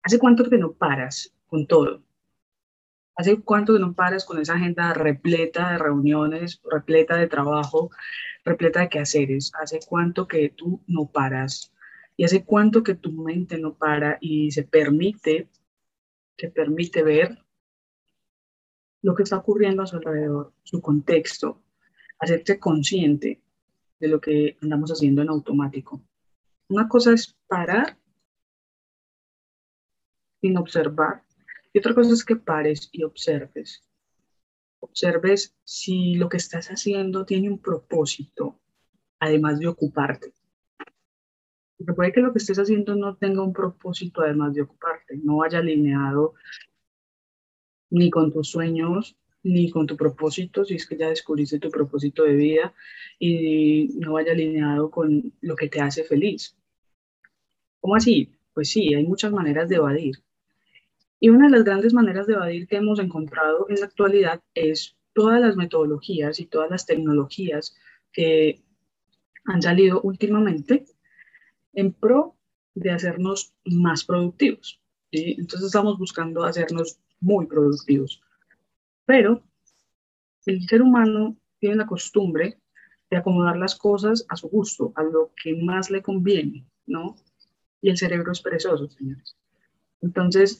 ¿Hace cuánto que no paras con todo? ¿Hace cuánto que no paras con esa agenda repleta de reuniones, repleta de trabajo, repleta de quehaceres? ¿Hace cuánto que tú no paras? ¿Y hace cuánto que tu mente no para y te permite ver lo que está ocurriendo a su alrededor, su contexto, hacerte consciente de lo que andamos haciendo en automático? Una cosa es parar sin observar y otra cosa es que pares y observes. Observes si lo que estás haciendo tiene un propósito, además de ocuparte. Porque puede que lo que estés haciendo no tenga un propósito además de ocuparte, no vaya alineado ni con tus sueños, ni con tu propósito, si es que ya descubriste tu propósito de vida, y no vaya alineado con lo que te hace feliz. ¿Cómo así? Pues sí, hay muchas maneras de evadir. Y una de las grandes maneras de evadir que hemos encontrado en la actualidad es todas las metodologías y todas las tecnologías que han salido últimamente en pro de hacernos más productivos, ¿sí? Entonces estamos buscando hacernos muy productivos. Pero el ser humano tiene la costumbre de acomodar las cosas a su gusto, a lo que más le conviene, ¿no? Y el cerebro es perezoso, señores. Entonces,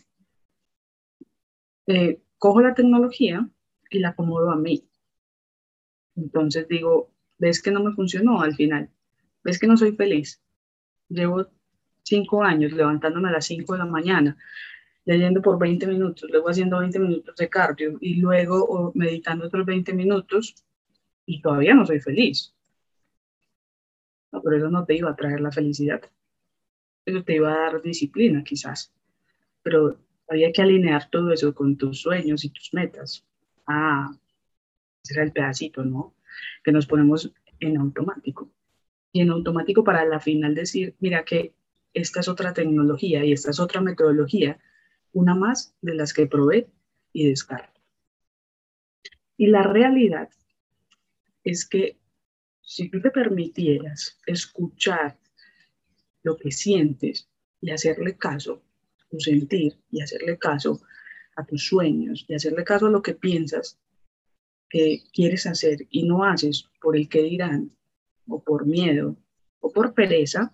cojo la tecnología y la acomodo a mí. Entonces digo, ¿ves que no me funcionó al final? ¿Ves que no soy feliz? Llevo 5 años levantándome a las 5 de la mañana, leyendo por 20 minutos, luego haciendo 20 minutos de cardio y luego meditando otros 20 minutos y todavía no soy feliz. No, pero eso no te iba a traer la felicidad. Eso te iba a dar disciplina quizás, pero había que alinear todo eso con tus sueños y tus metas. Ah, ese era el pedacito, ¿no? Que nos ponemos en automático. Y en automático para la final decir, mira que esta es otra tecnología y esta es otra metodología, una más de las que probé y descarto. Y la realidad es que si tú te permitieras escuchar lo que sientes y hacerle caso a tu sentir y hacerle caso a tus sueños y hacerle caso a lo que piensas que quieres hacer y no haces por el que dirán o por miedo o por pereza,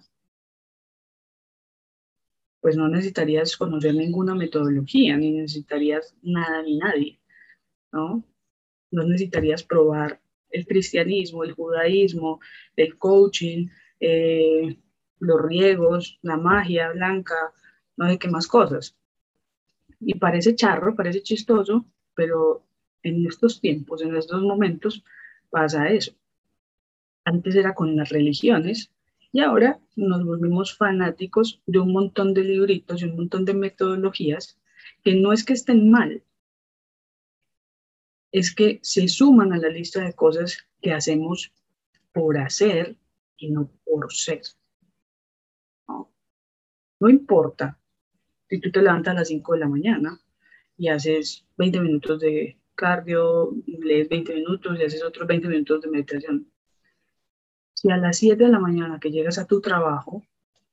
pues no necesitarías conocer ninguna metodología, ni necesitarías nada ni nadie, ¿no? No necesitarías probar el cristianismo, el judaísmo, el coaching, eh, los riegos, la magia blanca, no sé qué más cosas. Y parece charro, parece chistoso, pero en estos tiempos, en estos momentos, pasa eso. Antes era con las religiones y ahora nos volvimos fanáticos de un montón de libritos y un montón de metodologías que no es que estén mal, es que se suman a la lista de cosas que hacemos por hacer y no por ser. No, no importa si tú te levantas a las 5 de la mañana y haces 20 minutos de cardio, lees 20 minutos y haces otros 20 minutos de meditación. Si a las 7 de la mañana que llegas a tu trabajo,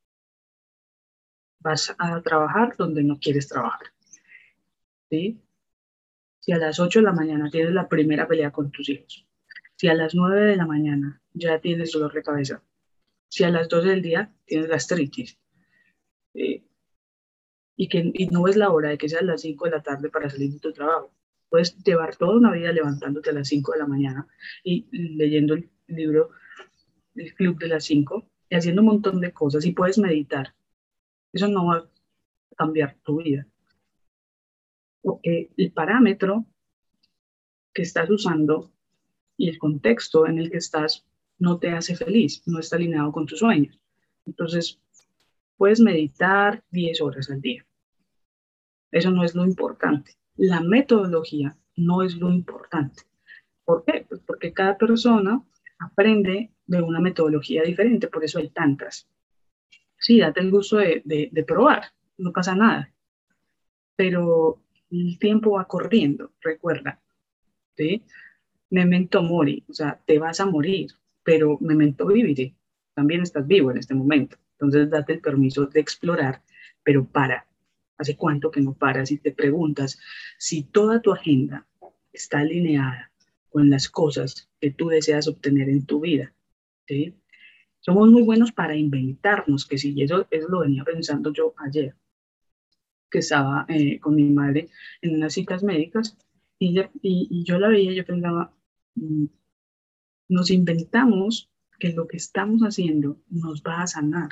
vas a trabajar donde no quieres trabajar, ¿sí? Si a las 8 de la mañana tienes la primera pelea con tus hijos, si a las 9 de la mañana ya tienes dolor de cabeza, si a las 12 del día tienes gastritis, ¿sí? Y no es la hora de que sean las 5 de la tarde para salir de tu trabajo. Puedes llevar toda una vida levantándote a las 5 de la mañana y leyendo el libro El Club de las 5 y haciendo un montón de cosas y puedes meditar. Eso no va a cambiar tu vida. Porque el parámetro que estás usando y el contexto en el que estás no te hace feliz, no está alineado con tus sueños. Entonces, puedes meditar 10 horas al día. Eso no es lo importante. La metodología no es lo importante. ¿Por qué? Pues porque cada persona aprende de una metodología diferente, por eso hay tantas. Sí, date el gusto de probar, no pasa nada, pero el tiempo va corriendo, recuerda, ¿sí? Memento mori, o sea, te vas a morir, pero memento vivere, también estás vivo en este momento. Entonces, date el permiso de explorar, pero para. ¿Hace cuánto que no paras y te preguntas si toda tu agenda está alineada con las cosas que tú deseas obtener en tu vida? ¿Sí? Somos muy buenos para inventarnos que sí, y eso lo venía pensando yo ayer, que estaba con mi madre en unas citas médicas y yo la veía y yo pensaba, mm, nos inventamos que lo que estamos haciendo nos va a sanar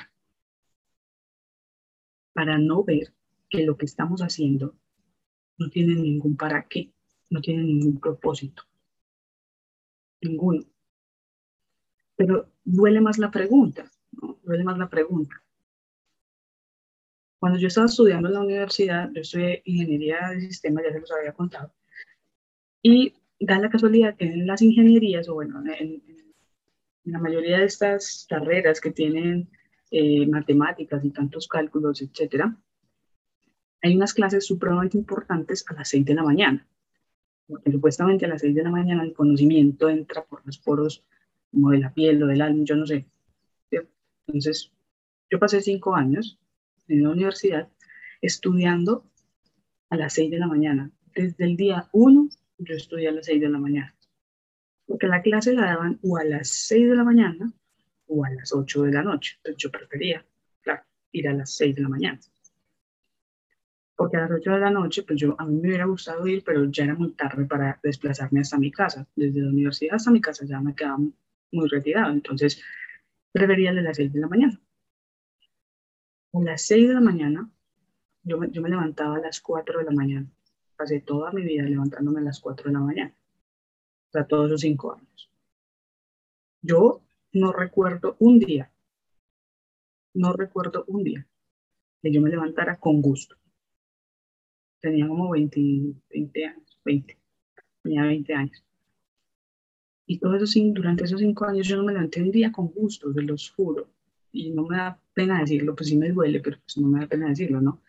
para no ver que lo que estamos haciendo no tiene ningún para qué, no tiene ningún propósito, ninguno. Pero duele más la pregunta, ¿no? Duele más la pregunta. Cuando yo estaba estudiando en la universidad, yo estudié ingeniería de sistemas, ya se los había contado, y da la casualidad que en las ingenierías, o bueno, en la mayoría de estas carreras que tienen matemáticas y tantos cálculos, etcétera, hay unas clases supremamente importantes a las 6 de la mañana, porque supuestamente a las 6 de la mañana el conocimiento entra por los poros como de la piel o del alma, yo no sé. ¿Cierto? Entonces, yo pasé 5 años en la universidad estudiando a las 6 de la mañana. Desde el día 1 yo estudié a las 6 de la mañana, porque la clase la daban o a las 6 de la mañana o a las 8 de la noche. Entonces yo prefería, claro, ir a las 6 de la mañana. Porque a las 8 de la noche, pues a mí me hubiera gustado ir, pero ya era muy tarde para desplazarme hasta mi casa. Desde la universidad hasta mi casa ya me quedaba muy retirado. Entonces prefería de las 6 de la mañana. A las 6 de la mañana, yo me levantaba a las 4 de la mañana. Pasé toda mi vida levantándome a las 4 de la mañana. O sea, todos esos 5 años. Yo no recuerdo un día, no recuerdo un día que yo me levantara con gusto. Tenía como 20 años, 20, tenía 20 años. Y todo eso, durante esos 5 años yo no me levanté un día con gusto, se los juro. Y no me da pena decirlo, pues sí me duele, pero pues no me da pena decirlo, ¿no?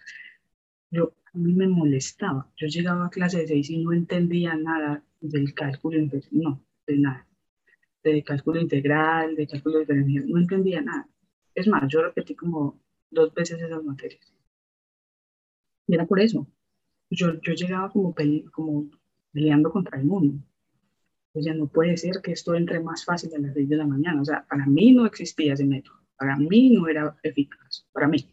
A mí me molestaba. Yo llegaba a clase de 6 y no entendía nada del cálculo integral, no, de nada. De cálculo integral, de cálculo diferencial, no entendía nada. Es más, yo repetí como 2 veces esas materias. Y era por eso. Yo llegaba como peleando contra el mundo. O sea, no puede ser que esto entre más fácil a las 6 de la mañana. O sea, para mí no existía ese método. Para mí no era eficaz. Para mí.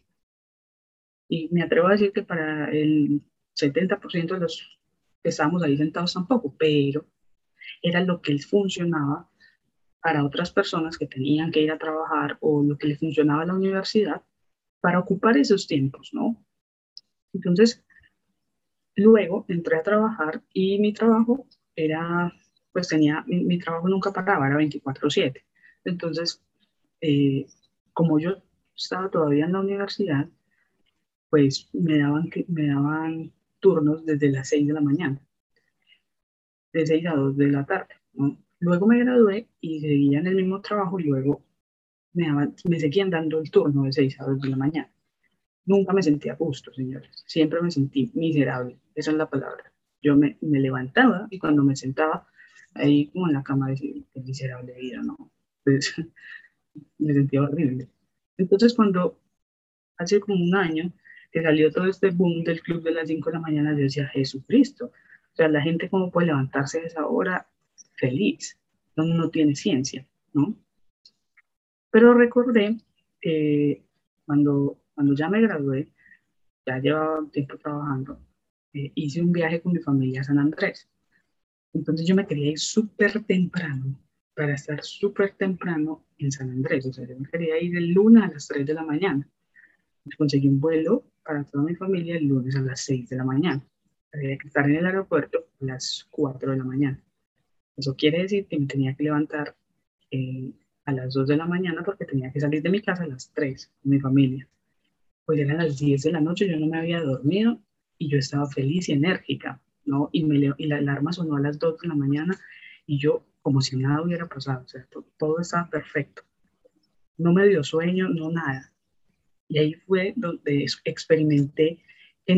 Y me atrevo a decir que para el 70% de los que estábamos ahí sentados tampoco, pero era lo que les funcionaba para otras personas que tenían que ir a trabajar o lo que le funcionaba a la universidad para ocupar esos tiempos, ¿no? Entonces, luego entré a trabajar y mi trabajo era, pues mi trabajo nunca paraba, era 24/7. Entonces, eh, como yo estaba todavía en la universidad, pues me daban turnos desde las 6 de la mañana, de 6 a 2 de la tarde, ¿no? Luego me gradué y seguía en el mismo trabajo y luego me seguían dando el turno de 6 a 2 de la mañana. Nunca me sentí a gusto, señores. Siempre me sentí miserable. Esa es la palabra. Yo me levantaba y cuando me sentaba ahí como en la cama decía, qué miserable vida, ¿no? Pues me sentía horrible. Entonces cuando hace como un año que salió todo este boom del club de las 5 de la mañana, yo decía, Jesucristo. O sea, la gente cómo puede levantarse a esa hora feliz. No tiene ciencia, ¿no? Pero recordé que cuando ya me gradué, ya llevaba un tiempo trabajando, hice un viaje con mi familia a San Andrés. Entonces yo me quería ir súper temprano para estar súper temprano en San Andrés. O sea, yo me quería ir el lunes a las 3 de la mañana. Conseguí un vuelo para toda mi familia el lunes a las 6 de la mañana. Había que estar en el aeropuerto a las 4 de la mañana. Eso quiere decir que me tenía que levantar eh, a las 2 de la mañana porque tenía que salir de mi casa a las 3 con mi familia. Pues eran las 10 de la noche, yo no me había dormido y yo estaba feliz y enérgica, ¿no? Y la alarma sonó a las 2 de la mañana y yo como si nada hubiera pasado, o sea, todo estaba perfecto. No me dio sueño, no nada. Y ahí fue donde experimenté que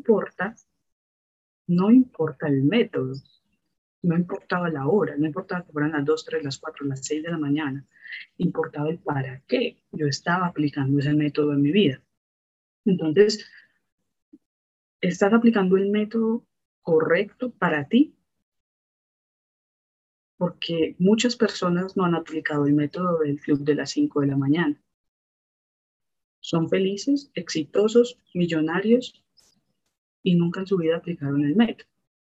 no importa el método, no importaba la hora, no importaba que fueran las 2, 3, las 4, las 6 de la mañana, importaba el para qué yo estaba aplicando ese método en mi vida. Entonces, ¿Estás aplicando el método correcto para ti? Porque muchas personas no han aplicado el método del club de las 5 de la mañana. Son felices, exitosos, millonarios y nunca en su vida aplicaron el método.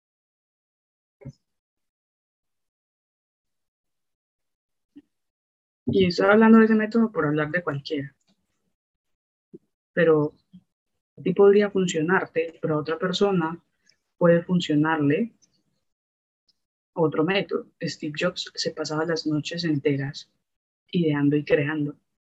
Y estoy hablando de ese método por hablar de cualquiera, pero a ti podría funcionarte, pero a otra persona puede funcionarle otro método. Steve Jobs se pasaba las noches enteras ideando y creando.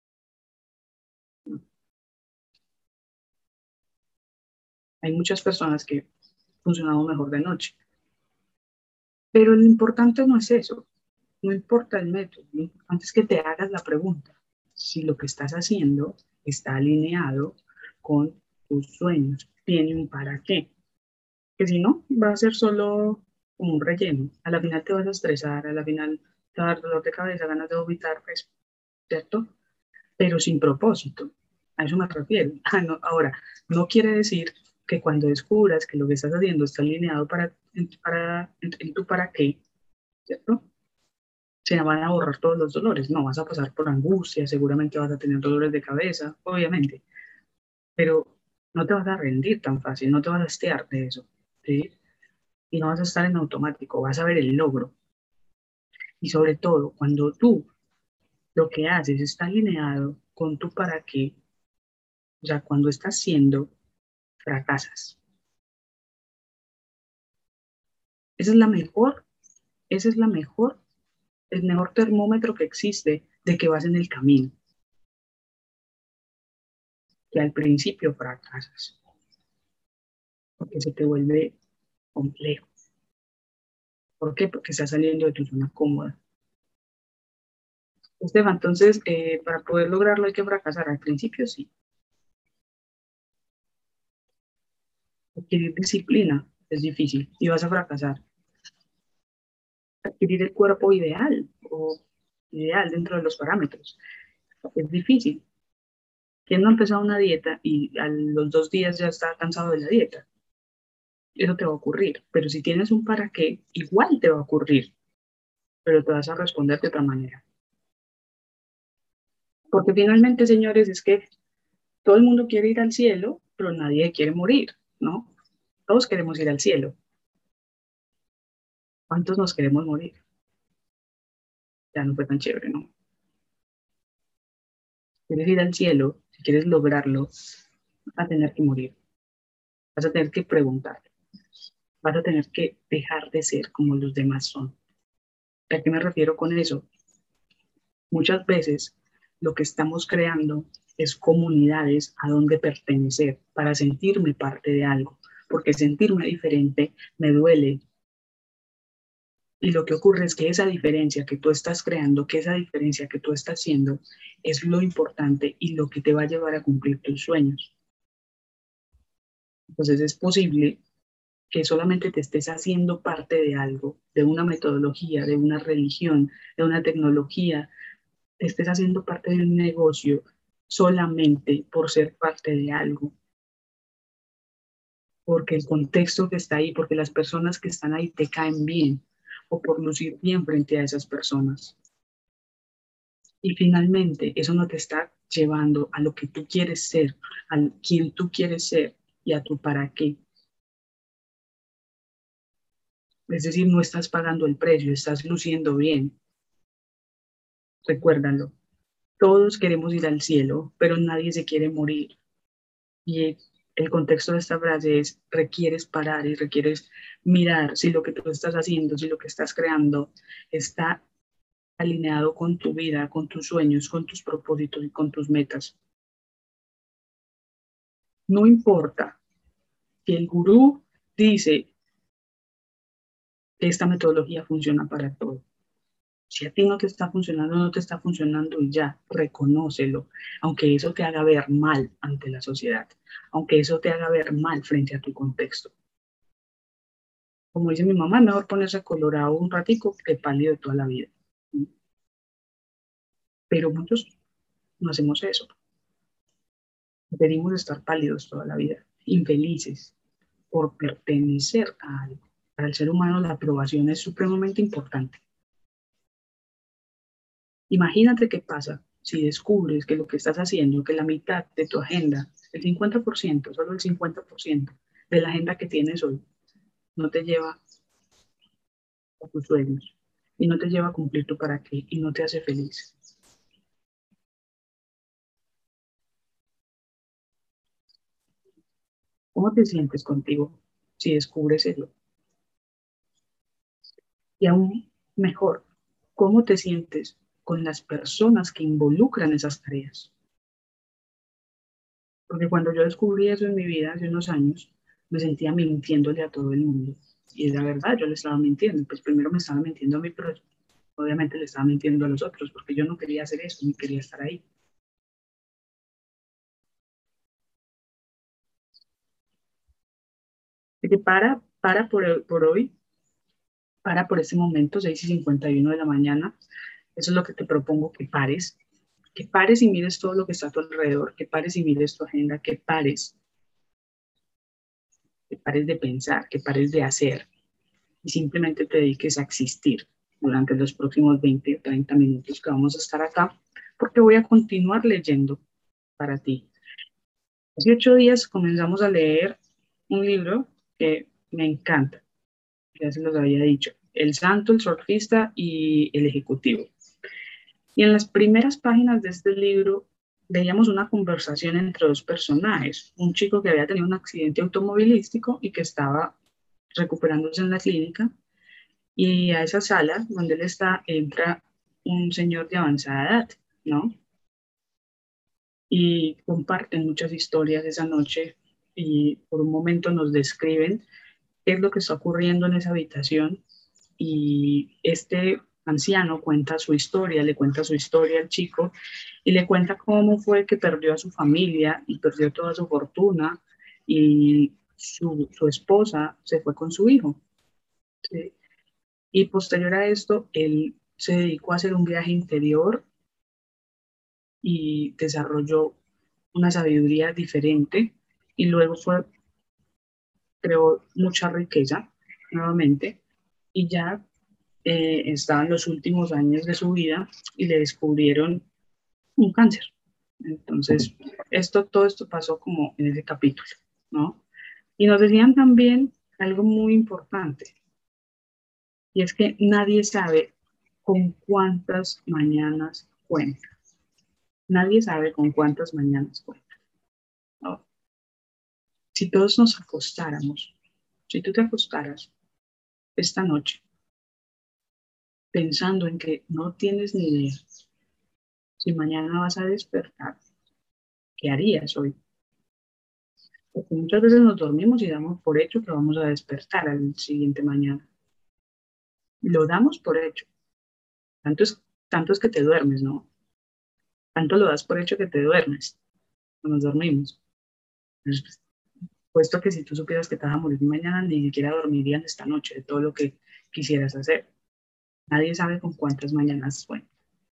Hay muchas personas que funcionamos mejor de noche, pero lo importante no es eso, no importa el método, lo importante es que te hagas la pregunta si lo que estás haciendo está alineado con tus sueños, tiene un para qué, que si no, va a ser solo como un relleno. A la final te vas a estresar, a la final te va a dar dolor de cabeza, ganas de vomitar, pues, ¿cierto? Pero sin propósito. A eso me refiero. Ah, no, ahora, no quiere decir que cuando descubras que lo que estás haciendo está alineado en tu para qué, ¿cierto? Se van a borrar todos los dolores. No, vas a pasar por angustia, seguramente vas a tener dolores de cabeza, obviamente, pero no te vas a rendir tan fácil, no te vas a hastiar de eso, ¿sí? Y no vas a estar en automático, vas a ver el logro. Y sobre todo, cuando tú lo que haces está alineado con tu para qué, o sea, cuando estás haciendo, fracasas. Esa es la mejor, esa es la mejor, el mejor termómetro que existe de que vas en el camino, que al principio fracasas, porque se te vuelve complejo. ¿Por qué? Porque estás saliendo de tu zona cómoda. Esteban, entonces, para poder lograrlo hay que fracasar. Al principio sí. Adquirir disciplina es difícil y vas a fracasar. Adquirir el cuerpo ideal o ideal dentro de los parámetros es difícil. ¿Quién no ha empezado una dieta y a los 2 días ya está cansado de la dieta? Eso te va a ocurrir. Pero si tienes un para qué, igual te va a ocurrir, pero te vas a responder de otra manera. Porque finalmente, señores, es que todo el mundo quiere ir al cielo, pero nadie quiere morir, ¿no? Todos queremos ir al cielo. ¿Cuántos nos queremos morir? Ya no fue tan chévere, ¿no? Si quieres ir al cielo, si quieres lograrlo, vas a tener que morir. Vas a tener que preguntar. Vas a tener que dejar de ser como los demás son. ¿A qué me refiero con eso? Muchas veces lo que estamos creando es comunidades a donde pertenecer para sentirme parte de algo, porque sentirme diferente me duele. Y lo que ocurre es que esa diferencia que tú estás creando, que esa diferencia que tú estás haciendo, es lo importante y lo que te va a llevar a cumplir tus sueños. Entonces es posible que solamente te estés haciendo parte de algo, de una metodología, de una religión, de una tecnología, te estés haciendo parte de un negocio solamente por ser parte de algo, porque el contexto que está ahí, porque las personas que están ahí te caen bien o por lucir bien frente a esas personas. Y finalmente, eso no te está llevando a lo que tú quieres ser, a quien tú quieres ser y a tu para qué. Es decir, no estás pagando el precio, estás luciendo bien. Recuérdalo. Todos queremos ir al cielo, pero nadie se quiere morir. Y el contexto de esta frase es, requieres parar y requieres mirar si lo que tú estás haciendo, si lo que estás creando está alineado con tu vida, con tus sueños, con tus propósitos y con tus metas. No importa si el gurú dice que esta metodología funciona para todo. Si a ti no te está funcionando, no te está funcionando y ya, reconócelo, aunque eso te haga ver mal ante la sociedad, aunque eso te haga ver mal frente a tu contexto. Como dice mi mamá, es mejor ponerse colorado un ratico que pálido de toda la vida. Pero muchos no hacemos eso. Preferimos estar pálidos toda la vida, infelices. por pertenecer a algo. Para el ser humano la aprobación es supremamente importante. Imagínate qué pasa si descubres que lo que estás haciendo, que la mitad de tu agenda, el 50%, solo el 50% de la agenda que tienes hoy, no te lleva a tus sueños y no te lleva a cumplir tu para qué y no te hace feliz. ¿Cómo te sientes contigo si descubres eso? Y aún mejor, ¿cómo te sientes con las personas que involucran esas tareas? Porque cuando yo descubrí eso en mi vida hace unos años, me sentía mintiéndole a todo el mundo. Y era verdad, yo le estaba mintiendo. Pues primero me estaba mintiendo a mí, pero obviamente le estaba mintiendo a los otros, porque yo no quería hacer eso, ni quería estar ahí. Así que para por hoy, para por este momento, 6:51 de la mañana. Eso es lo que te propongo que pares y mires todo lo que está a tu alrededor, que pares y mires tu agenda, que pares de pensar, que pares de hacer y simplemente te dediques a existir durante los próximos 20 o 30 minutos que vamos a estar acá, porque voy a continuar leyendo para ti. Hace 8 días comenzamos a leer un libro que me encanta, ya se los había dicho, El Santo, el Surfista y el Ejecutivo. Y en las primeras páginas de este libro veíamos una conversación entre dos personajes, un chico que había tenido un accidente automovilístico y que estaba recuperándose en la clínica, y a esa sala donde él está entra un señor de avanzada edad, ¿no? Y comparten muchas historias esa noche y por un momento nos describen qué es lo que está ocurriendo en esa habitación y este anciano cuenta su historia, le cuenta su historia al chico y le cuenta cómo fue que perdió a su familia y perdió toda su fortuna y su esposa se fue con su hijo. ¿Sí? Y posterior a esto, él se dedicó a hacer un viaje interior y desarrolló una sabiduría diferente y luego creó mucha riqueza nuevamente y ya estaba en los últimos años de su vida y le descubrieron un cáncer. Entonces, todo esto pasó como en ese capítulo, ¿no? Y nos decían también algo muy importante, y es que nadie sabe con cuántas mañanas cuenta. Nadie sabe con cuántas mañanas cuenta, ¿no? Si todos nos acostáramos, si tú te acostaras esta noche pensando en que no tienes ni idea si mañana vas a despertar, ¿qué harías hoy? Porque muchas veces nos dormimos y damos por hecho que vamos a despertar al siguiente mañana. Lo damos por hecho. Tanto es que te duermes, ¿no? Tanto lo das por hecho que te duermes. Nos dormimos. Entonces, puesto que si tú supieras que te vas a morir mañana, ni siquiera dormirías esta noche de todo lo que quisieras hacer. Nadie sabe con cuántas mañanas. Bueno.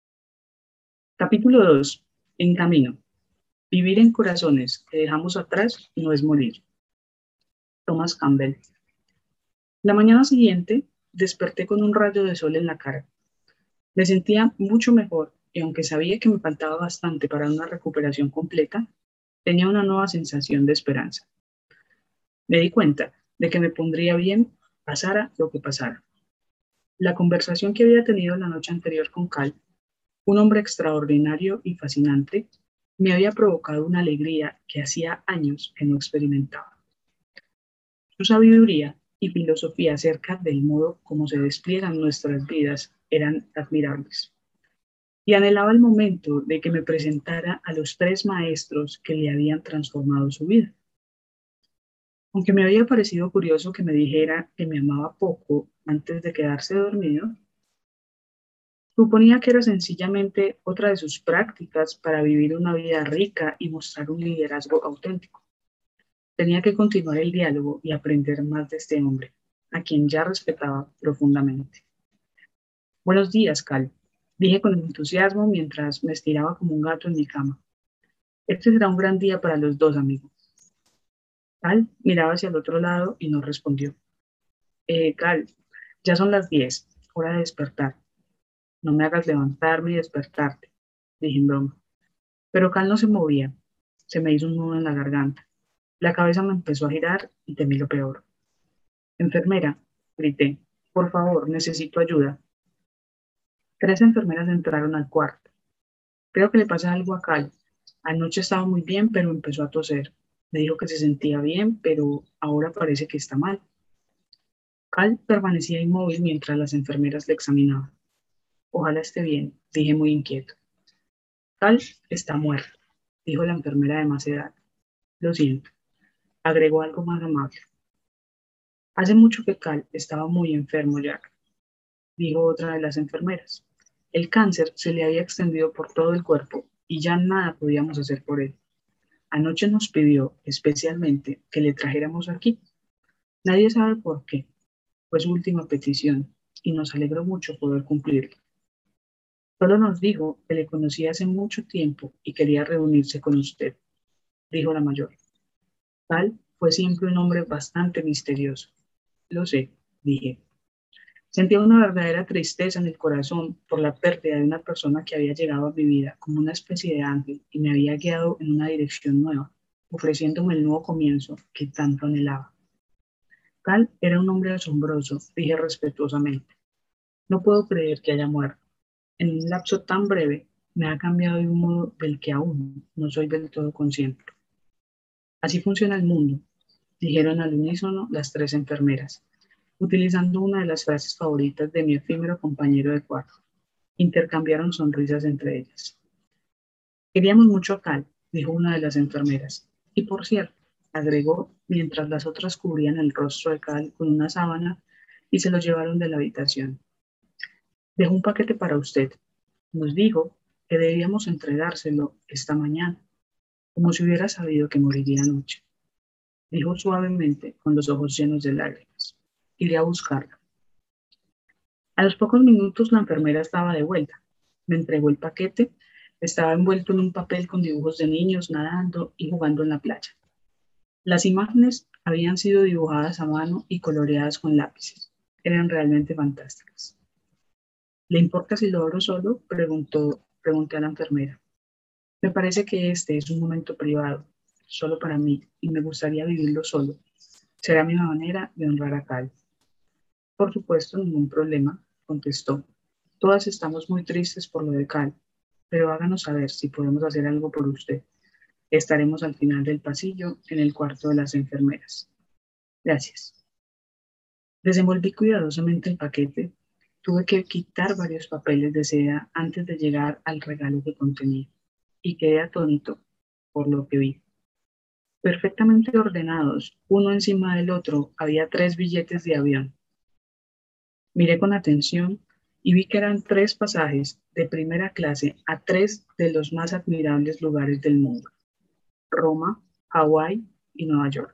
Capítulo 2. En camino. Vivir en corazones que dejamos atrás no es morir. Thomas Campbell. La mañana siguiente desperté con un rayo de sol en la cara. Me sentía mucho mejor y aunque sabía que me faltaba bastante para una recuperación completa, tenía una nueva sensación de esperanza. Me di cuenta de que me pondría bien pasara lo que pasara. La conversación que había tenido la noche anterior con Cal, un hombre extraordinario y fascinante, me había provocado una alegría que hacía años que no experimentaba. Su sabiduría y filosofía acerca del modo como se despliegan nuestras vidas eran admirables. Y anhelaba el momento de que me presentara a los tres maestros que le habían transformado su vida. Aunque me había parecido curioso que me dijera que me amaba poco antes de quedarse dormido, suponía que era sencillamente otra de sus prácticas para vivir una vida rica y mostrar un liderazgo auténtico. Tenía que continuar el diálogo y aprender más de este hombre, a quien ya respetaba profundamente. Buenos días, Cal, dije con entusiasmo mientras me estiraba como un gato en mi cama. Este será un gran día para los dos, amigos. Cal miraba hacia el otro lado y no respondió. Cal, ya son las 10, hora de despertar. No me hagas levantarme y despertarte, dije en broma. Pero Cal no se movía. Se me hizo un nudo en la garganta. La cabeza me empezó a girar y temí lo peor. Enfermera, grité, por favor, necesito ayuda. Tres enfermeras entraron al cuarto. Creo que le pasa algo a Cal. Anoche estaba muy bien, pero empezó a toser. Me dijo que se sentía bien, pero ahora parece que está mal. Cal permanecía inmóvil mientras las enfermeras le examinaban. Ojalá esté bien, dije muy inquieto. Cal está muerto, dijo la enfermera de más edad. Lo siento, agregó algo más amable. Hace mucho que Cal estaba muy enfermo, Jack, dijo otra de las enfermeras. El cáncer se le había extendido por todo el cuerpo y ya nada podíamos hacer por él. Anoche nos pidió especialmente que le trajéramos aquí. Nadie sabe por qué. Fue su última petición y nos alegró mucho poder cumplirla. Solo nos dijo que le conocía hace mucho tiempo y quería reunirse con usted, dijo la mayor. Cal fue siempre un hombre bastante misterioso. Lo sé, dije. Sentía una verdadera tristeza en el corazón por la pérdida de una persona que había llegado a mi vida como una especie de ángel y me había guiado en una dirección nueva, ofreciéndome el nuevo comienzo que tanto anhelaba. Cal era un hombre asombroso, dije respetuosamente. No puedo creer que haya muerto. En un lapso tan breve me ha cambiado de un modo del que aún no soy del todo consciente. Así funciona el mundo, dijeron al unísono las tres enfermeras, utilizando una de las frases favoritas de mi efímero compañero de cuarto. Intercambiaron sonrisas entre ellas. Queríamos mucho a Cal, dijo una de las enfermeras. Y por cierto, agregó mientras las otras cubrían el rostro de Cal con una sábana y se lo llevaron de la habitación. Dejó un paquete para usted. Nos dijo que debíamos entregárselo esta mañana, como si hubiera sabido que moriría anoche. Dijo suavemente, con los ojos llenos de lágrimas. Iré a buscarla. A los pocos minutos la enfermera estaba de vuelta. Me entregó el paquete. Estaba envuelto en un papel con dibujos de niños nadando y jugando en la playa. Las imágenes habían sido dibujadas a mano y coloreadas con lápices. Eran realmente fantásticas. ¿Le importa si lo abro solo? Pregunté a la enfermera. Me parece que este es un momento privado, solo para mí, y me gustaría vivirlo solo. Será mi manera de honrar a Cal. Por supuesto, ningún problema, contestó. Todas estamos muy tristes por lo de Cal, pero háganos saber si podemos hacer algo por usted. Estaremos al final del pasillo, en el cuarto de las enfermeras. Gracias. Desenvolví cuidadosamente el paquete. Tuve que quitar varios papeles de seda antes de llegar al regalo que contenía, y quedé atónito por lo que vi. Perfectamente ordenados, uno encima del otro, había tres billetes de avión. Miré con atención y vi que eran tres pasajes de primera clase a tres de los más admirables lugares del mundo: Roma, Hawái y Nueva York.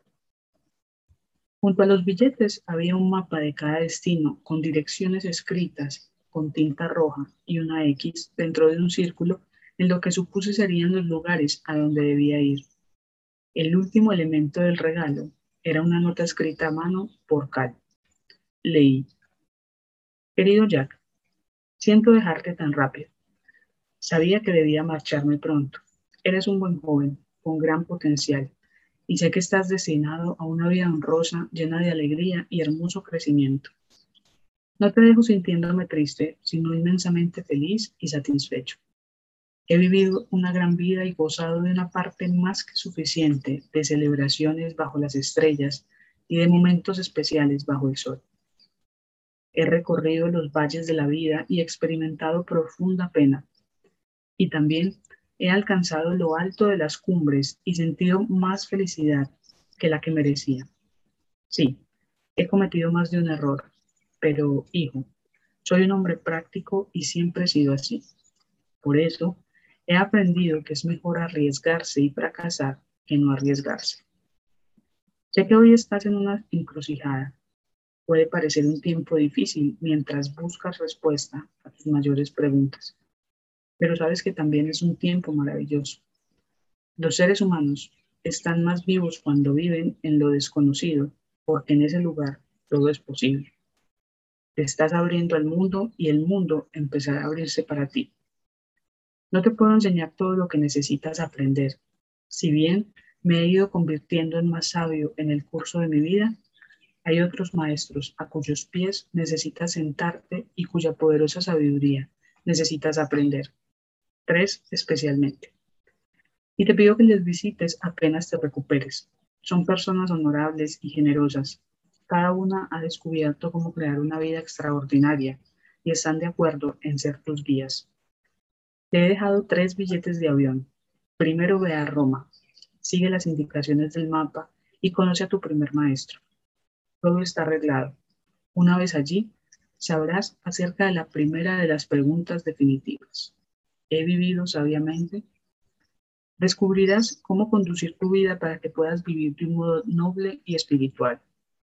Junto a los billetes había un mapa de cada destino con direcciones escritas con tinta roja y una X dentro de un círculo en lo que supuse serían los lugares a donde debía ir. El último elemento del regalo era una nota escrita a mano por Cal. Leí: Querido Jack, siento dejarte tan rápido. Sabía que debía marcharme pronto. Eres un buen joven, con gran potencial, y sé que estás destinado a una vida honrosa, llena de alegría y hermoso crecimiento. No te dejo sintiéndome triste, sino inmensamente feliz y satisfecho. He vivido una gran vida y gozado de una parte más que suficiente de celebraciones bajo las estrellas y de momentos especiales bajo el sol. He recorrido los valles de la vida y experimentado profunda pena, y también he alcanzado lo alto de las cumbres y sentido más felicidad que la que merecía. Sí, he cometido más de un error, pero, hijo, soy un hombre práctico y siempre he sido así. Por eso, he aprendido que es mejor arriesgarse y fracasar que no arriesgarse. Sé que hoy estás en una encrucijada. Puede parecer un tiempo difícil mientras buscas respuesta a tus mayores preguntas, pero sabes que también es un tiempo maravilloso. Los seres humanos están más vivos cuando viven en lo desconocido, porque en ese lugar todo es posible. Te estás abriendo al mundo y el mundo empezará a abrirse para ti. No te puedo enseñar todo lo que necesitas aprender. Si bien me he ido convirtiendo en más sabio en el curso de mi vida, hay otros maestros a cuyos pies necesitas sentarte y cuya poderosa sabiduría necesitas aprender. 3 especialmente. Y te pido que les visites apenas te recuperes. Son personas honorables y generosas. Cada una ha descubierto cómo crear una vida extraordinaria y están de acuerdo en ser tus guías. Te he dejado 3 billetes de avión. Primero ve a Roma, sigue las indicaciones del mapa y conoce a tu primer maestro. Todo está arreglado. Una vez allí, sabrás acerca de la primera de las preguntas definitivas. ¿He vivido sabiamente? Descubrirás cómo conducir tu vida para que puedas vivir de un modo noble y espiritual.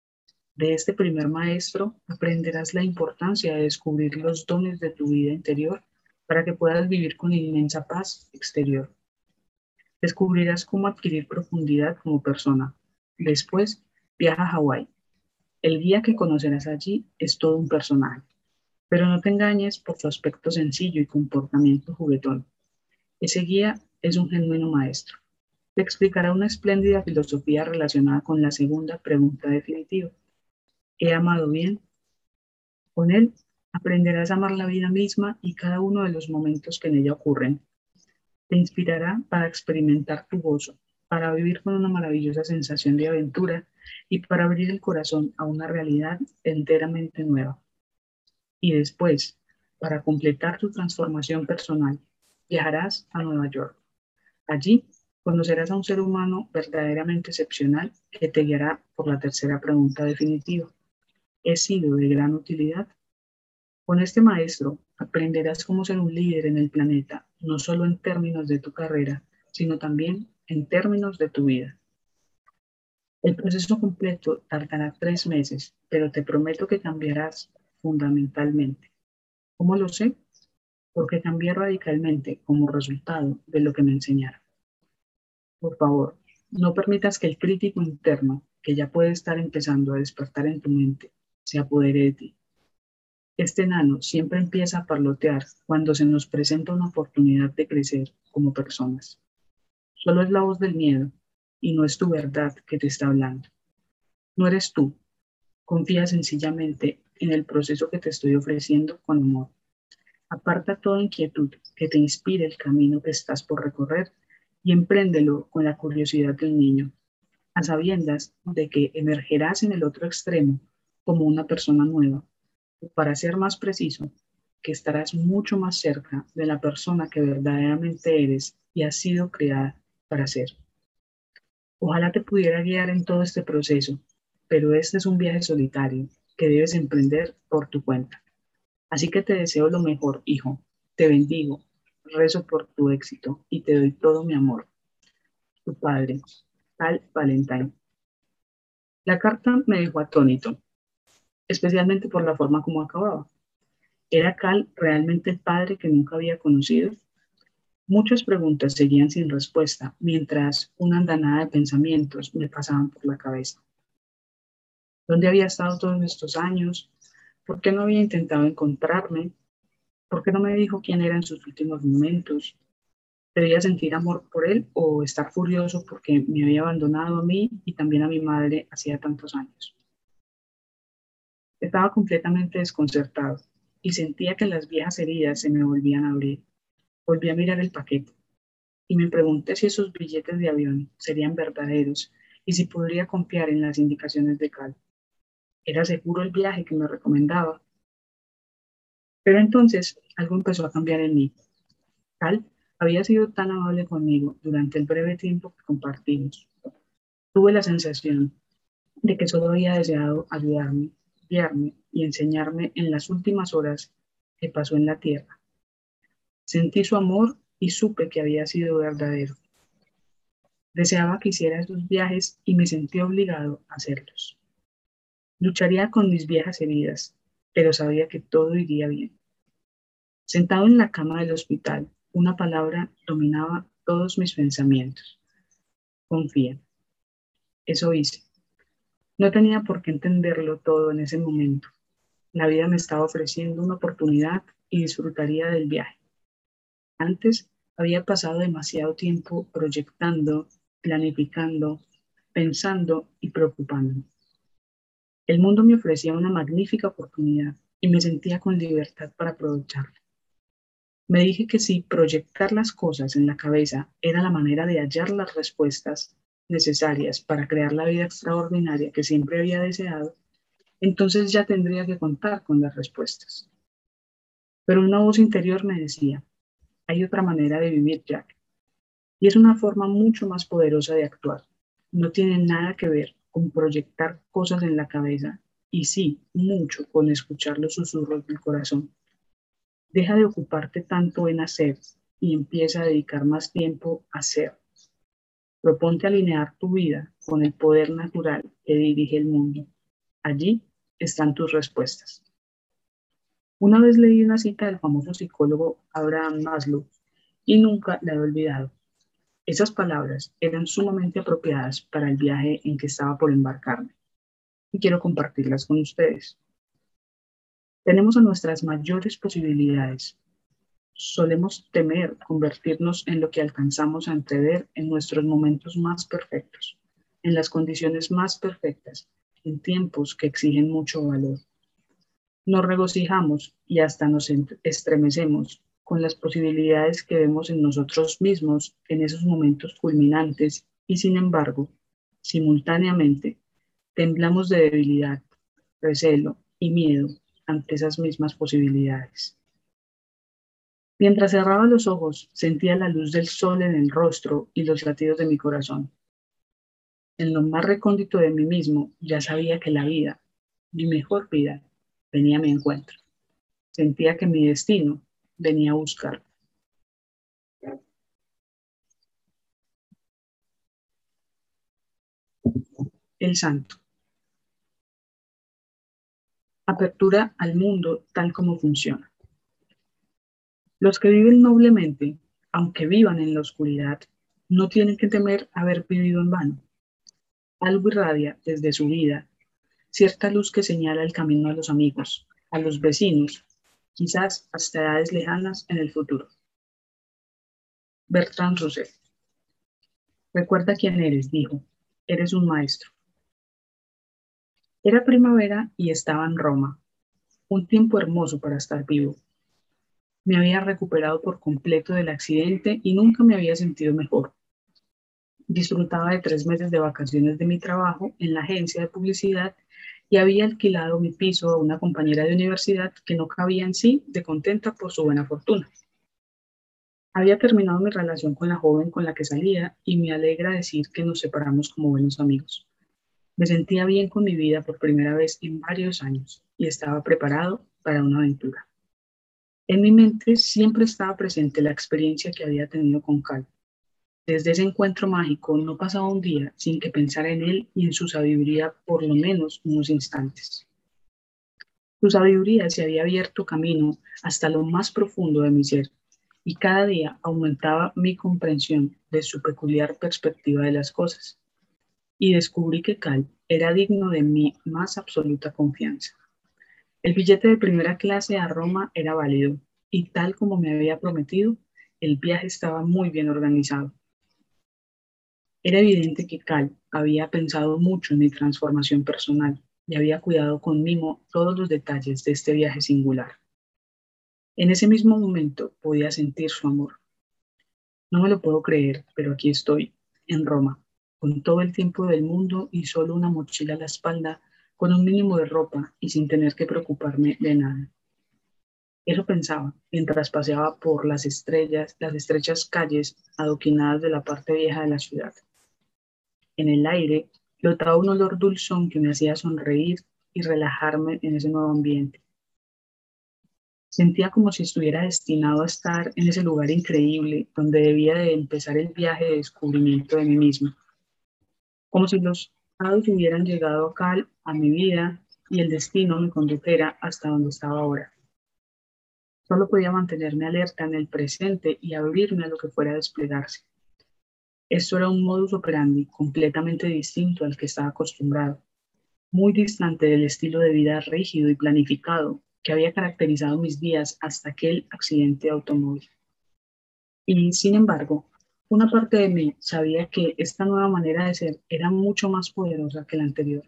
De este primer maestro aprenderás la importancia de descubrir los dones de tu vida interior para que puedas vivir con inmensa paz exterior. Descubrirás cómo adquirir profundidad como persona. Después, viaja a Hawái. El guía que conocerás allí es todo un personaje, pero no te engañes por su aspecto sencillo y comportamiento juguetón. Ese guía es un genuino maestro. Te explicará una espléndida filosofía relacionada con la segunda pregunta definitiva. ¿He amado bien? Con él aprenderás a amar la vida misma y cada uno de los momentos que en ella ocurren. Te inspirará para experimentar tu gozo, para vivir con una maravillosa sensación de aventura y para abrir el corazón a una realidad enteramente nueva. Y después, para completar tu transformación personal, viajarás a Nueva York. Allí conocerás a un ser humano verdaderamente excepcional que te guiará por la tercera pregunta definitiva. ¿He sido de gran utilidad? Con este maestro aprenderás cómo ser un líder en el planeta, no solo en términos de tu carrera, sino también en términos de tu vida. El proceso completo tardará 3 meses, pero te prometo que cambiarás fundamentalmente. ¿Cómo lo sé? Porque cambié radicalmente como resultado de lo que me enseñaron. Por favor, no permitas que el crítico interno, que ya puede estar empezando a despertar en tu mente, se apodere de ti. Este enano siempre empieza a parlotear cuando se nos presenta una oportunidad de crecer como personas. Solo es la voz del miedo y no es tu verdad que te está hablando. No eres tú. Confía sencillamente en el proceso que te estoy ofreciendo con amor. Aparta toda inquietud que te inspire el camino que estás por recorrer y empréndelo con la curiosidad del niño, a sabiendas de que emergerás en el otro extremo como una persona nueva. Para ser más preciso, que estarás mucho más cerca de la persona que verdaderamente eres y has sido creada para ser. Ojalá te pudiera guiar en todo este proceso, pero este es un viaje solitario que debes emprender por tu cuenta. Así que te deseo lo mejor, hijo. Te bendigo, rezo por tu éxito y te doy todo mi amor. Tu padre, Cal Valentine. La carta me dejó atónito, especialmente por la forma como acababa. ¿Era Cal realmente el padre que nunca había conocido? Muchas preguntas seguían sin respuesta, mientras una andanada de pensamientos me pasaban por la cabeza. ¿Dónde había estado todos estos años? ¿Por qué no había intentado encontrarme? ¿Por qué no me dijo quién era en sus últimos momentos? ¿Debía sentir amor por él o estar furioso porque me había abandonado a mí y también a mi madre hacía tantos años? Estaba completamente desconcertado y sentía que las viejas heridas se me volvían a abrir. Volví a mirar el paquete y me pregunté si esos billetes de avión serían verdaderos y si podría confiar en las indicaciones de Cal. ¿Era seguro el viaje que me recomendaba? Pero entonces algo empezó a cambiar en mí. Cal había sido tan amable conmigo durante el breve tiempo que compartimos. Tuve la sensación de que solo había deseado ayudarme, guiarme y enseñarme en las últimas horas que pasó en la tierra. Sentí su amor y supe que había sido verdadero. Deseaba que hiciera esos viajes y me sentí obligado a hacerlos. Lucharía con mis viejas heridas, pero sabía que todo iría bien. Sentado en la cama del hospital, una palabra dominaba todos mis pensamientos. confía. Eso hice. No tenía por qué entenderlo todo en ese momento. La vida me estaba ofreciendo una oportunidad y disfrutaría del viaje. Antes había pasado demasiado tiempo proyectando, planificando, pensando y preocupándome. El mundo me ofrecía una magnífica oportunidad y me sentía con libertad para aprovecharla. Me dije que si proyectar las cosas en la cabeza era la manera de hallar las respuestas necesarias para crear la vida extraordinaria que siempre había deseado, entonces ya tendría que contar con las respuestas. Pero una voz interior me decía, hay otra manera de vivir, Jack, y es una forma mucho más poderosa de actuar. No tiene nada que ver con proyectar cosas en la cabeza y sí, mucho con escuchar los susurros del corazón. Deja de ocuparte tanto en hacer y empieza a dedicar más tiempo a ser. Proponte alinear tu vida con el poder natural que dirige el mundo. Allí están tus respuestas. Una vez leí una cita del famoso psicólogo Abraham Maslow y nunca la he olvidado. Esas palabras eran sumamente apropiadas para el viaje en que estaba por embarcarme y quiero compartirlas con ustedes. Tenemos a nuestras mayores posibilidades. Solemos temer convertirnos en lo que alcanzamos a entrever en nuestros momentos más perfectos, en las condiciones más perfectas, en tiempos que exigen mucho valor. Nos regocijamos y hasta nos estremecemos con las posibilidades que vemos en nosotros mismos en esos momentos culminantes y, sin embargo, simultáneamente, temblamos de debilidad, recelo y miedo ante esas mismas posibilidades. Mientras cerraba los ojos, sentía la luz del sol en el rostro y los latidos de mi corazón. En lo más recóndito de mí mismo, ya sabía que la vida, mi mejor vida, venía a mi encuentro. Sentía que mi destino venía a buscar. El santo. Apertura al mundo tal como funciona. Los que viven noblemente, aunque vivan en la oscuridad, no tienen que temer haber vivido en vano. Algo irradia desde su vida, cierta luz que señala el camino a los amigos, a los vecinos, quizás hasta edades lejanas en el futuro. Bertrand Russell. Recuerda quién eres, dijo. Eres un maestro. Era primavera y estaba en Roma, un tiempo hermoso para estar vivo. Me había recuperado por completo del accidente y nunca me había sentido mejor. Disfrutaba de 3 meses de vacaciones de mi trabajo en la agencia de publicidad y había alquilado mi piso a una compañera de universidad que no cabía en sí de contenta por su buena fortuna. Había terminado mi relación con la joven con la que salía y me alegra decir que nos separamos como buenos amigos. Me sentía bien con mi vida por primera vez en varios años y estaba preparado para una aventura. En mi mente siempre estaba presente la experiencia que había tenido con Cal. Desde ese encuentro mágico no pasaba un día sin que pensara en él y en su sabiduría por lo menos unos instantes. Su sabiduría se había abierto camino hasta lo más profundo de mi ser y cada día aumentaba mi comprensión de su peculiar perspectiva de las cosas. Y descubrí que Cal era digno de mi más absoluta confianza. El billete de primera clase a Roma era válido y tal como me había prometido, el viaje estaba muy bien organizado. Era evidente que Cal había pensado mucho en mi transformación personal y había cuidado con mimo todos los detalles de este viaje singular. En ese mismo momento podía sentir su amor. No me lo puedo creer, pero aquí estoy, en Roma, con todo el tiempo del mundo y solo una mochila a la espalda, con un mínimo de ropa y sin tener que preocuparme de nada. Eso pensaba mientras paseaba por las estrechas calles adoquinadas de la parte vieja de la ciudad. En el aire flotaba un olor dulzón que me hacía sonreír y relajarme en ese nuevo ambiente. Sentía como si estuviera destinado a estar en ese lugar increíble donde debía de empezar el viaje de descubrimiento de mí mismo. Como si los hados hubieran llegado acá a mi vida y el destino me condujera hasta donde estaba ahora. Solo podía mantenerme alerta en el presente y abrirme a lo que fuera a desplegarse. Esto era un modus operandi completamente distinto al que estaba acostumbrado, muy distante del estilo de vida rígido y planificado que había caracterizado mis días hasta aquel accidente de automóvil. Y, sin embargo, una parte de mí sabía que esta nueva manera de ser era mucho más poderosa que la anterior.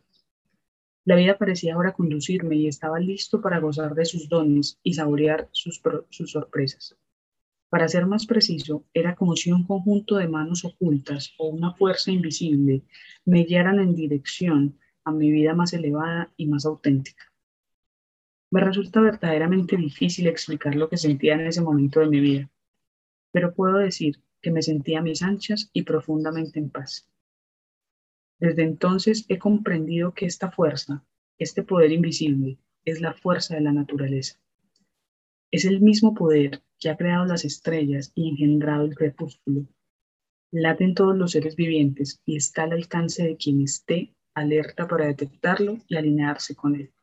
La vida parecía ahora conducirme y estaba listo para gozar de sus dones y saborear sus sorpresas. Para ser más preciso, era como si un conjunto de manos ocultas o una fuerza invisible me guiaran en dirección a mi vida más elevada y más auténtica. Me resulta verdaderamente difícil explicar lo que sentía en ese momento de mi vida, pero puedo decir que me sentía a mis anchas y profundamente en paz. Desde entonces he comprendido que esta fuerza, este poder invisible, es la fuerza de la naturaleza. Es el mismo poder que ha creado las estrellas y engendrado el crepúsculo. Late en todos los seres vivientes y está al alcance de quien esté alerta para detectarlo y alinearse con él.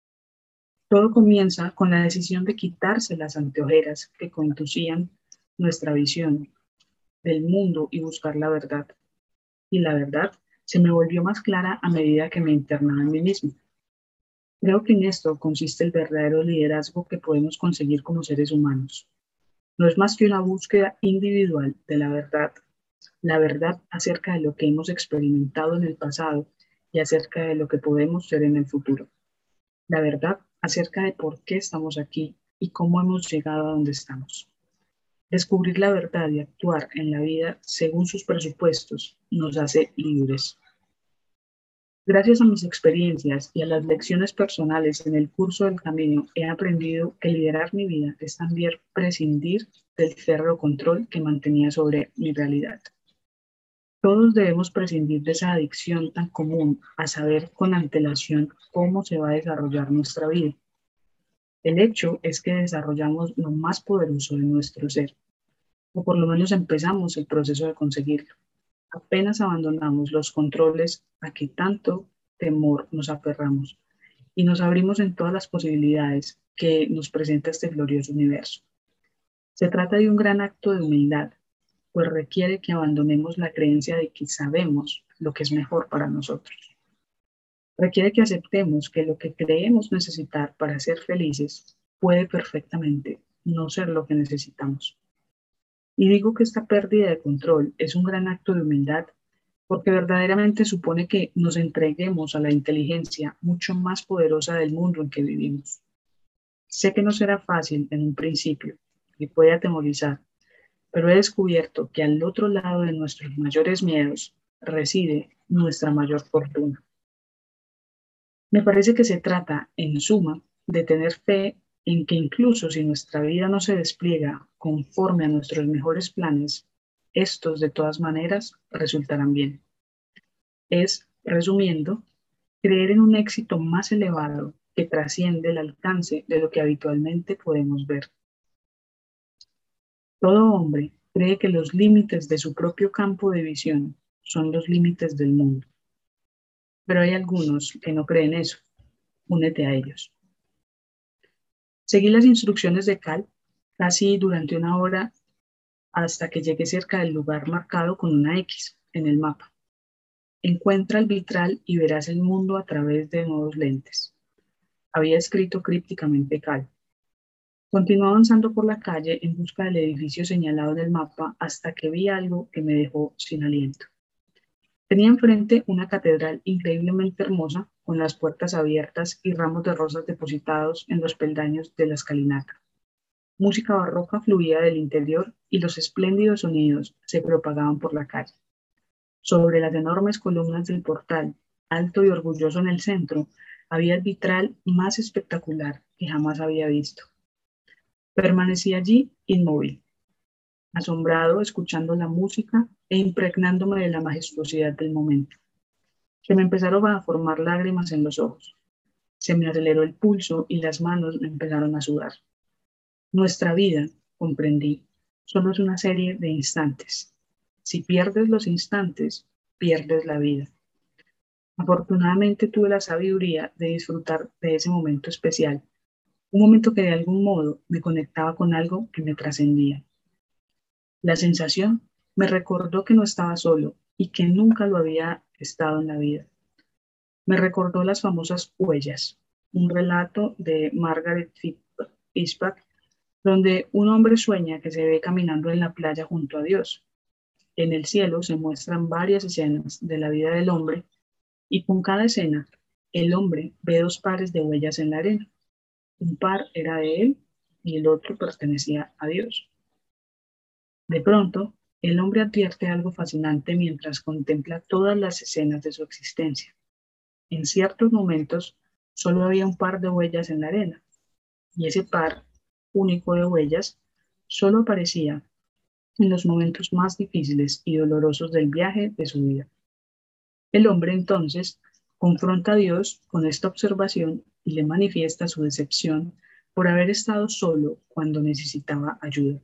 Todo comienza con la decisión de quitarse las anteojeras que conducían nuestra visión del mundo y buscar la verdad. Y la verdad se me volvió más clara a medida que me internaba en mí mismo. Creo que en esto consiste el verdadero liderazgo que podemos conseguir como seres humanos. No es más que una búsqueda individual de la verdad acerca de lo que hemos experimentado en el pasado y acerca de lo que podemos ser en el futuro. La verdad acerca de por qué estamos aquí y cómo hemos llegado a donde estamos. Descubrir la verdad y actuar en la vida según sus presupuestos nos hace libres. Gracias a mis experiencias y a las lecciones personales en el curso del camino, he aprendido que liderar mi vida es también prescindir del férreo control que mantenía sobre mi realidad. Todos debemos prescindir de esa adicción tan común a saber con antelación cómo se va a desarrollar nuestra vida. El hecho es que desarrollamos lo más poderoso de nuestro ser, o por lo menos empezamos el proceso de conseguirlo. Apenas abandonamos los controles a que tanto temor nos aferramos y nos abrimos en todas las posibilidades que nos presenta este glorioso universo. Se trata de un gran acto de humildad, pues requiere que abandonemos la creencia de que sabemos lo que es mejor para nosotros. Requiere que aceptemos que lo que creemos necesitar para ser felices puede perfectamente no ser lo que necesitamos. Y digo que esta pérdida de control es un gran acto de humildad porque verdaderamente supone que nos entreguemos a la inteligencia mucho más poderosa del mundo en que vivimos. Sé que no será fácil en un principio y puede atemorizar, pero he descubierto que al otro lado de nuestros mayores miedos reside nuestra mayor fortuna. Me parece que se trata, en suma, de tener fe en que incluso si nuestra vida no se despliega conforme a nuestros mejores planes, estos de todas maneras resultarán bien. Es, resumiendo, creer en un éxito más elevado que trasciende el alcance de lo que habitualmente podemos ver. Todo hombre cree que los límites de su propio campo de visión son los límites del mundo, pero hay algunos que no creen eso. Únete a ellos. Seguí las instrucciones de Cal casi durante una hora hasta que llegué cerca del lugar marcado con una X en el mapa. Encuentra el vitral y verás el mundo a través de nuevos lentes. Había escrito crípticamente Cal. Continué avanzando por la calle en busca del edificio señalado en el mapa hasta que vi algo que me dejó sin aliento. Tenía enfrente una catedral increíblemente hermosa, con las puertas abiertas y ramos de rosas depositados en los peldaños de la escalinata. Música barroca fluía del interior y los espléndidos sonidos se propagaban por la calle. Sobre las enormes columnas del portal, alto y orgulloso en el centro, había el vitral más espectacular que jamás había visto. Permanecí allí inmóvil, asombrado, escuchando la música e impregnándome de la majestuosidad del momento. Se me empezaron a formar lágrimas en los ojos. Se me aceleró el pulso y las manos me empezaron a sudar. Nuestra vida, comprendí, solo es una serie de instantes. Si pierdes los instantes, pierdes la vida. Afortunadamente tuve la sabiduría de disfrutar de ese momento especial, un momento que de algún modo me conectaba con algo que me trascendía. La sensación Me recordó que no estaba solo y que nunca lo había estado en la vida. Me recordó las famosas huellas, un relato de Margaret Fishback, donde un hombre sueña que se ve caminando en la playa junto a Dios. En el cielo se muestran varias escenas de la vida del hombre y con cada escena el hombre ve dos pares de huellas en la arena. Un par era de él y el otro pertenecía a Dios. De pronto, el hombre advierte algo fascinante mientras contempla todas las escenas de su existencia. En ciertos momentos solo había un par de huellas en la arena y ese par único de huellas solo aparecía en los momentos más difíciles y dolorosos del viaje de su vida. El hombre entonces confronta a Dios con esta observación y le manifiesta su decepción por haber estado solo cuando necesitaba ayuda.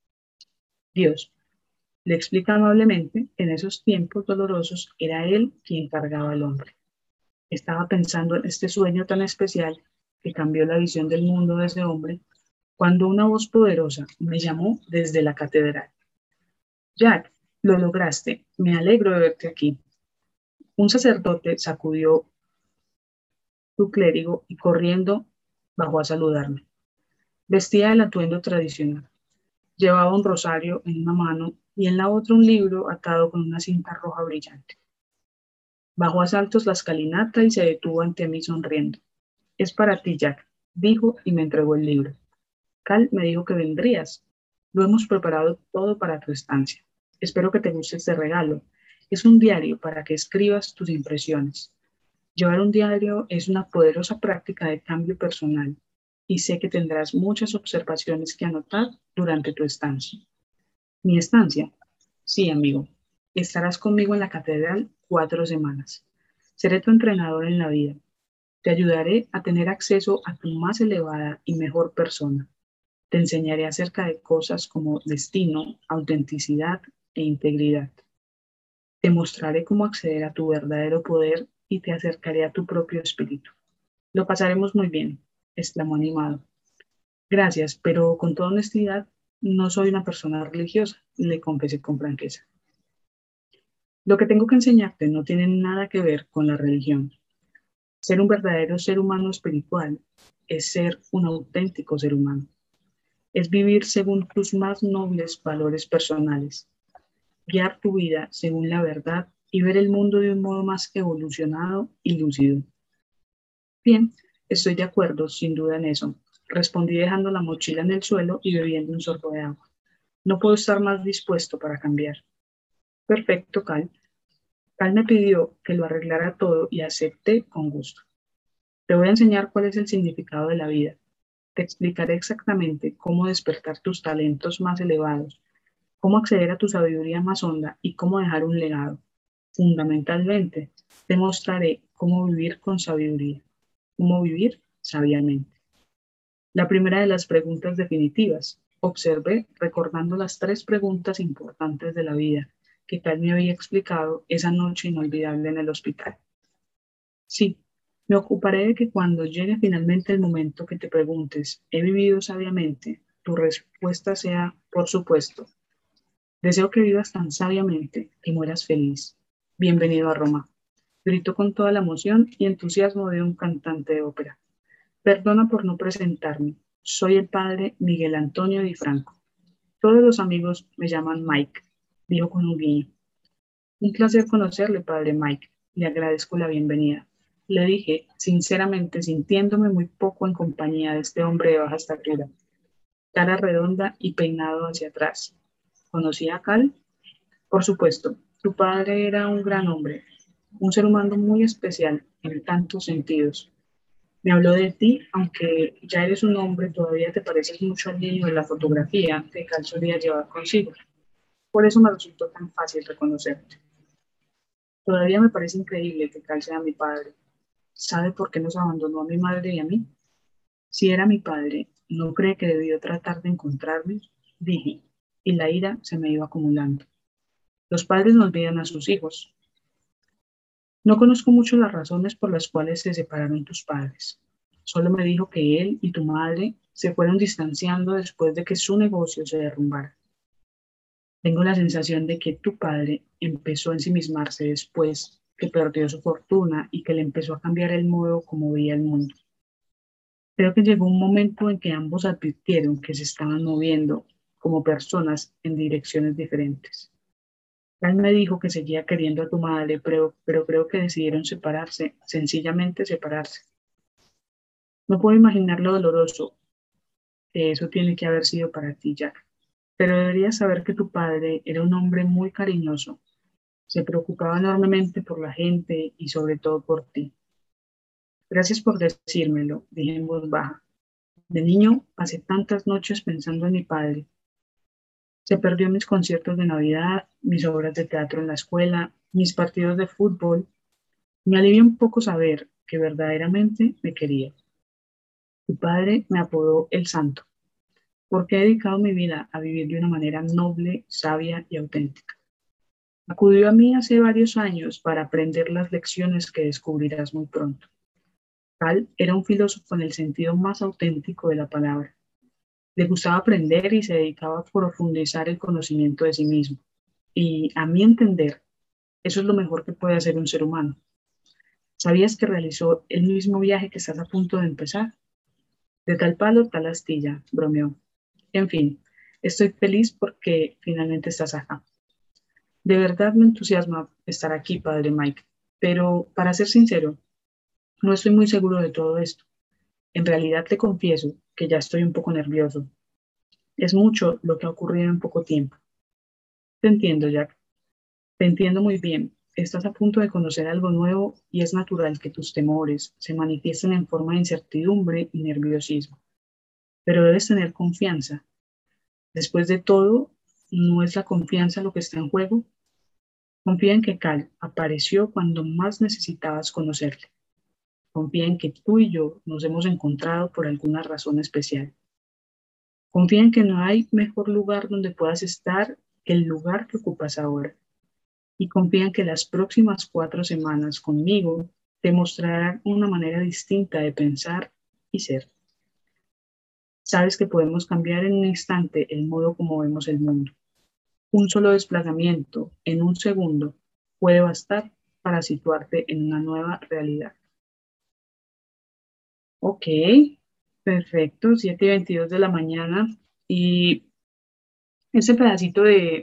Dios le explica amablemente que en esos tiempos dolorosos era él quien cargaba al hombre. Estaba pensando en este sueño tan especial que cambió la visión del mundo de ese hombre cuando una voz poderosa me llamó desde la catedral. Jack, lo lograste. Me alegro de verte aquí. Un sacerdote sacudió su clérigo y corriendo bajó a saludarme. Vestía el atuendo tradicional. Llevaba un rosario en una mano y en la otra un libro atado con una cinta roja brillante. Bajó a saltos la escalinata y se detuvo ante mí sonriendo. Es para ti, Jack, dijo y me entregó el libro. Cal me dijo que vendrías. Lo hemos preparado todo para tu estancia. Espero que te guste este regalo. Es un diario para que escribas tus impresiones. Llevar un diario es una poderosa práctica de cambio personal y sé que tendrás muchas observaciones que anotar durante tu estancia. ¿Mi estancia? Sí, amigo. Estarás conmigo en la catedral 4 semanas. Seré tu entrenador en la vida. Te ayudaré a tener acceso a tu más elevada y mejor persona. Te enseñaré acerca de cosas como destino, autenticidad e integridad. Te mostraré cómo acceder a tu verdadero poder y te acercaré a tu propio espíritu. Lo pasaremos muy bien, exclamó animado. Gracias, pero con toda honestidad, no soy una persona religiosa, le confesé con franqueza. Lo que tengo que enseñarte no tiene nada que ver con la religión. Ser un verdadero ser humano espiritual es ser un auténtico ser humano. Es vivir según tus más nobles valores personales, guiar tu vida según la verdad y ver el mundo de un modo más evolucionado y lúcido. Bien, estoy de acuerdo, sin duda en eso. Respondí dejando la mochila en el suelo y bebiendo un sorbo de agua. No puedo estar más dispuesto para cambiar. Perfecto, Cal. Cal me pidió que lo arreglara todo y acepté con gusto. Te voy a enseñar cuál es el significado de la vida. Te explicaré exactamente cómo despertar tus talentos más elevados, cómo acceder a tu sabiduría más honda y cómo dejar un legado. Fundamentalmente, te mostraré cómo vivir con sabiduría, cómo vivir sabiamente. La primera de las preguntas definitivas. Observé recordando las 3 preguntas importantes de la vida que Cal me había explicado esa noche inolvidable en el hospital. Sí, me ocuparé de que cuando llegue finalmente el momento que te preguntes, ¿he vivido sabiamente? Tu respuesta sea, por supuesto. Deseo que vivas tan sabiamente y mueras feliz. Bienvenido a Roma. Gritó con toda la emoción y entusiasmo de un cantante de ópera. Perdona por no presentarme. Soy el padre Miguel Antonio Di Franco. Todos los amigos me llaman Mike, dijo con un guiño. Un placer conocerle, padre Mike. Le agradezco la bienvenida. Le dije, sinceramente, sintiéndome muy poco en compañía de este hombre de baja estatura, cara redonda y peinado hacia atrás. ¿Conocía a Cal? Por supuesto, tu padre era un gran hombre, un ser humano muy especial en tantos sentidos. Me habló de ti, aunque ya eres un hombre, todavía te pareces mucho al niño de la fotografía que Cal solía llevar consigo. Por eso me resultó tan fácil reconocerte. Todavía me parece increíble que Cal sea mi padre. ¿Sabe por qué nos abandonó a mi madre y a mí? Si era mi padre, ¿no cree que debió tratar de encontrarme? Dije, y la ira se me iba acumulando. Los padres no olvidan a sus hijos. No conozco mucho las razones por las cuales se separaron tus padres. Solo me dijo que él y tu madre se fueron distanciando después de que su negocio se derrumbara. Tengo la sensación de que tu padre empezó a ensimismarse después que perdió su fortuna y que le empezó a cambiar el modo como veía el mundo. Creo que llegó un momento en que ambos advirtieron que se estaban moviendo como personas en direcciones diferentes. Él me dijo que seguía queriendo a tu madre, pero creo que decidieron separarse, sencillamente separarse. No puedo imaginar lo doloroso que eso tiene que haber sido para ti, Jack. Pero deberías saber que tu padre era un hombre muy cariñoso. Se preocupaba enormemente por la gente y sobre todo por ti. Gracias por decírmelo, dije en voz baja. De niño pasé tantas noches pensando en mi padre. Se perdió mis conciertos de Navidad, mis obras de teatro en la escuela, mis partidos de fútbol. Me alivia un poco saber que verdaderamente me quería. Tu padre me apodó el Santo, porque he dedicado mi vida a vivir de una manera noble, sabia y auténtica. Acudió a mí hace varios años para aprender las lecciones que descubrirás muy pronto. Cal era un filósofo en el sentido más auténtico de la palabra. Le gustaba aprender y se dedicaba a profundizar el conocimiento de sí mismo. Y a mi entender, eso es lo mejor que puede hacer un ser humano. ¿Sabías que realizó el mismo viaje que estás a punto de empezar? De tal palo, tal astilla, bromeó. En fin, estoy feliz porque finalmente estás acá. De verdad me entusiasma estar aquí, padre Mike, pero para ser sincero, no estoy muy seguro de todo esto. En realidad te confieso que ya estoy un poco nervioso. Es mucho lo que ha ocurrido en poco tiempo. Te entiendo, Jack. Te entiendo muy bien. Estás a punto de conocer algo nuevo y es natural que tus temores se manifiesten en forma de incertidumbre y nerviosismo. Pero debes tener confianza. Después de todo, ¿no es la confianza lo que está en juego? Confía en que Cal apareció cuando más necesitabas conocerle. Confía en que tú y yo nos hemos encontrado por alguna razón especial. Confía en que no hay mejor lugar donde puedas estar que el lugar que ocupas ahora. Y confía en que las próximas 4 semanas conmigo te mostrarán una manera distinta de pensar y ser. Sabes que podemos cambiar en un instante el modo como vemos el mundo. Un solo desplazamiento en un segundo puede bastar para situarte en una nueva realidad. Ok, perfecto, 7:22 de la mañana. Y ese pedacito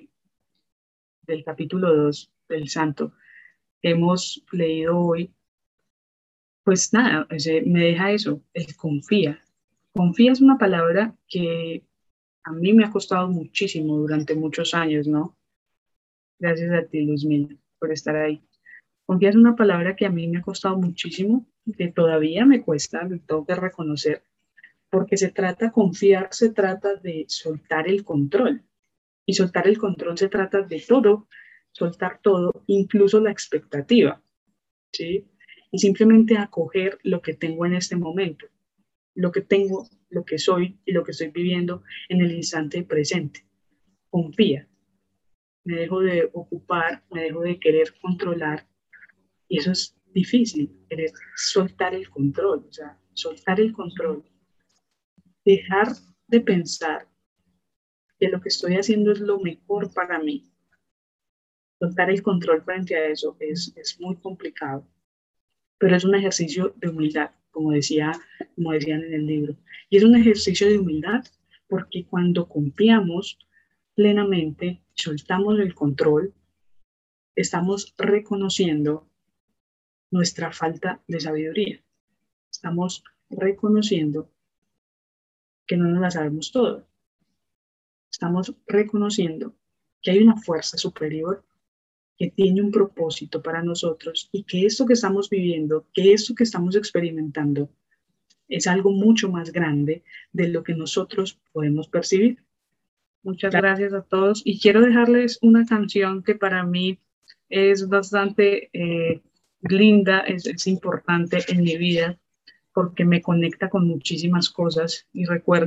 del capítulo 2 del Santo que hemos leído hoy, pues nada, me deja eso, el confía. Confía es una palabra que a mí me ha costado muchísimo durante muchos años, ¿no? Gracias a ti, Luzmila, por estar ahí. Confía es una palabra que a mí me ha costado muchísimo, que todavía me cuesta, lo tengo que reconocer, porque confiar se trata de soltar el control. Y soltar el control se trata de todo, soltar todo, incluso la expectativa, ¿sí? Y simplemente acoger lo que tengo en este momento, lo que tengo, lo que soy y lo que estoy viviendo en el instante presente. Confía, me dejo de ocupar, me dejo de querer controlar y eso es difícil, querer soltar el control, o sea, soltar el control, dejar de pensar que lo que estoy haciendo es lo mejor para mí. Soltar el control frente a eso es muy complicado, pero es un ejercicio de humildad, como decían en el libro. Y es un ejercicio de humildad porque cuando confiamos plenamente, soltamos el control, estamos reconociendo nuestra falta de sabiduría. Estamos reconociendo que no nos la sabemos todo. Estamos reconociendo que hay una fuerza superior que tiene un propósito para nosotros y que esto que estamos viviendo, que esto que estamos experimentando, es algo mucho más grande de lo que nosotros podemos percibir. Muchas gracias a todos y quiero dejarles una canción que para mí es bastante linda, es importante en mi vida porque me conecta con muchísimas cosas y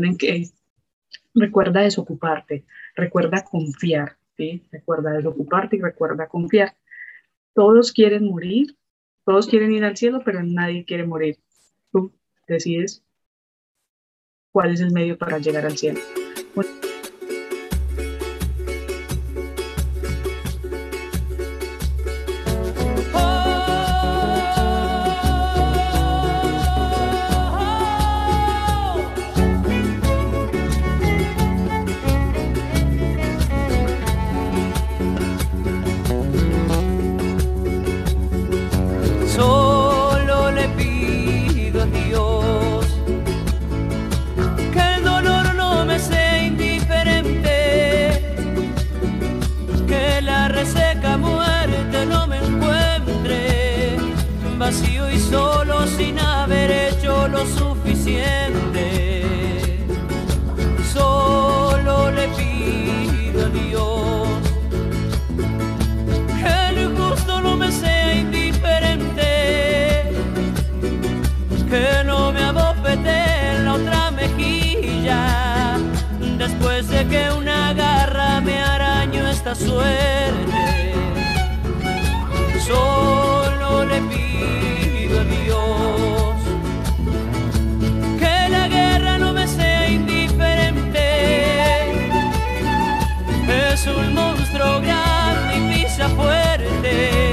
recuerda desocuparte, recuerda confiar, ¿sí? Recuerda desocuparte y recuerda confiar. Todos quieren morir, todos quieren ir al cielo, pero nadie quiere morir. Tú decides cuál es el medio para llegar al cielo. lo suficiente. Solo le pido a Dios que el justo no me sea indiferente, que no me abofete en la otra mejilla después de que una garra me arañó esta suerte. Solo le pido a Dios que la guerra no me sea indiferente. Es un monstruo grande y pisa fuerte.